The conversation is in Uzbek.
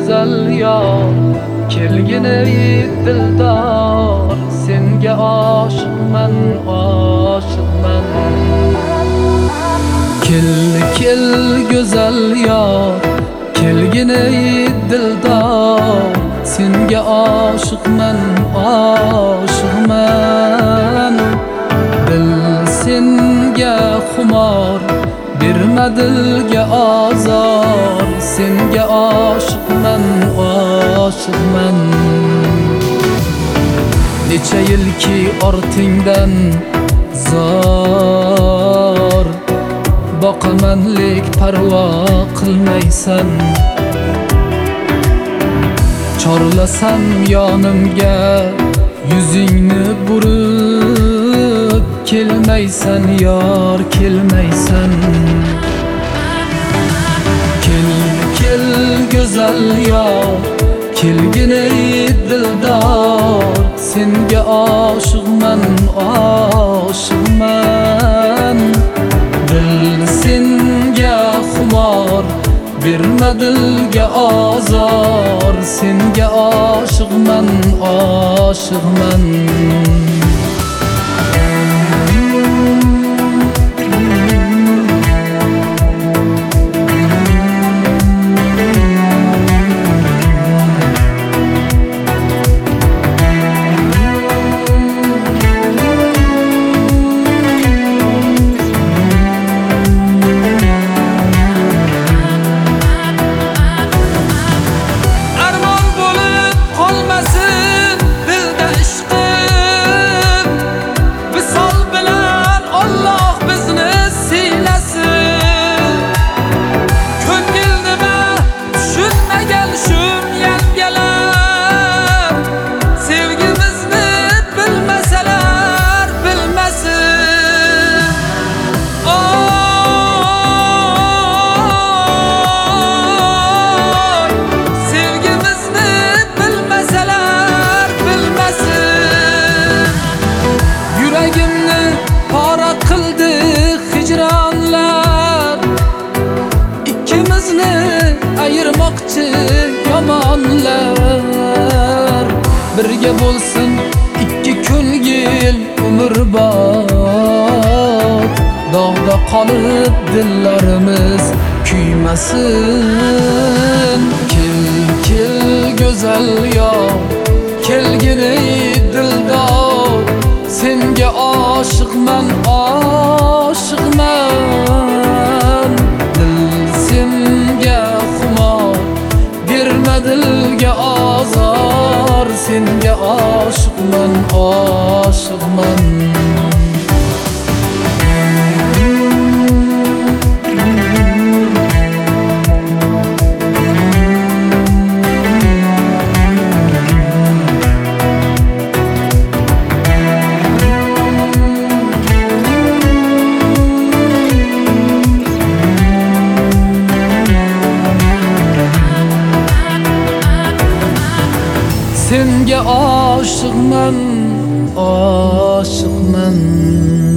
güzel yar, kelgin ey dildar, senga aşıqman, aşıqman. Kel güzel yar, kelgin ey dildar, senga aşıqman, aşıqman. Dil senga xumor, berma dilga azor, senga aşıqman, aşıqman. Necha yilki ortingdan zor, boqamanlik parvo qilmaysan. Chorlasam yonimga yuzingni burib, kelmaysan yor, kelmaysan. Kel güzel yar, kelgin ey dildar, senga aşıqman, aşıqman. Dil senga xumor, berma dilga azor, senga aşıqman, aşıqman. Ayırmakçı yamanlar, birge bolsun ikki ko'ngil umrbod. Dağda kalıp dillarimiz kuymasin. Kel güzel yar, kelgin ey dildar, senga aşıqman, aşıqman. Dil senga xumor, berma dilga azor, senga aşıqman, aşıqman. Senga aşıqman, aşıqman.